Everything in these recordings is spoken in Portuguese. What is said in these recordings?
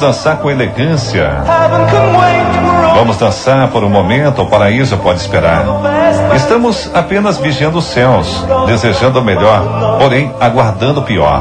dançar com elegância. Vamos dançar por um momento, o paraíso pode esperar. Estamos apenas vigiando os céus, desejando o melhor, porém aguardando o pior.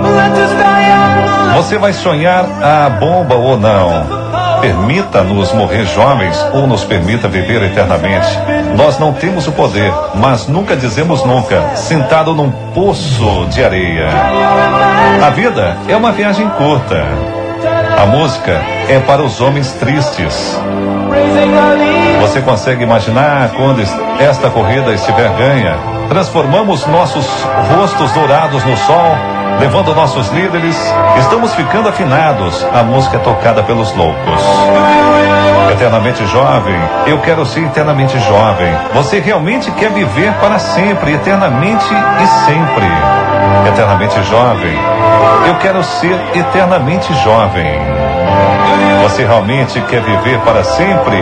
Você vai sonhar a bomba ou não? Permita-nos morrer jovens ou nos permita viver eternamente. Nós não temos o poder, mas nunca dizemos nunca, sentado num poço de areia. A vida é uma viagem curta. A música é para os homens tristes. Você consegue imaginar quando esta corrida estiver ganha? Transformamos nossos rostos dourados no sol, levando nossos líderes. Estamos ficando afinados. A música é tocada pelos loucos. Eternamente jovem, eu quero ser eternamente jovem. Você realmente quer viver para sempre, eternamente e sempre. Eternamente jovem, eu quero ser eternamente jovem. Você realmente quer viver para sempre?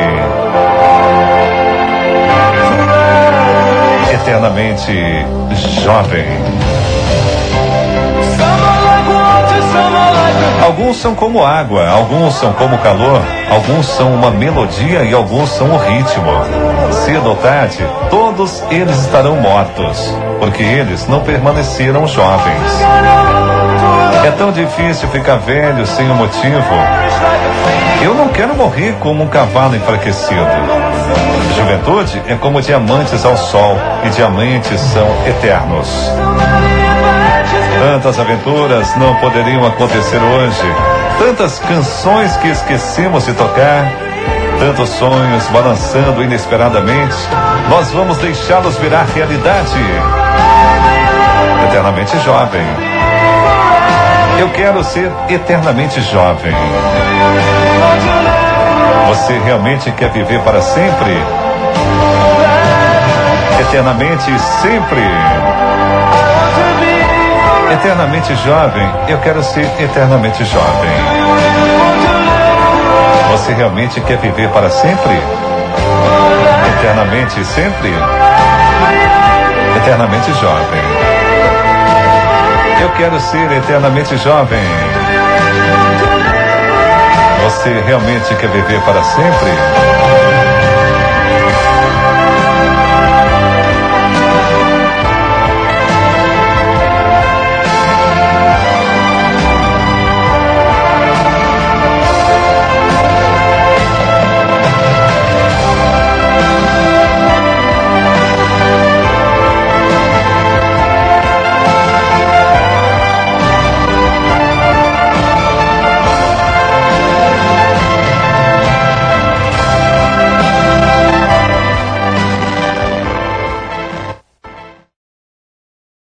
Eternamente jovem. Alguns são como água, alguns são como calor, alguns são uma melodia e alguns são o ritmo. Cedo ou tarde, todos eles estarão mortos, porque eles não permaneceram jovens. É tão difícil ficar velho sem um motivo. Eu não quero morrer como um cavalo enfraquecido. Juventude é como diamantes ao sol, e diamantes são eternos. Tantas aventuras não poderiam acontecer hoje, tantas canções que esquecemos de tocar, tantos sonhos balançando inesperadamente. Nós vamos deixá-los virar realidade. Eternamente jovem. Eu quero ser eternamente jovem. Você realmente quer viver para sempre? Eternamente e sempre. Eternamente jovem, eu quero ser eternamente jovem. Você realmente quer viver para sempre? Eternamente e sempre? Eternamente jovem. Eu quero ser eternamente jovem. Você realmente quer viver para sempre?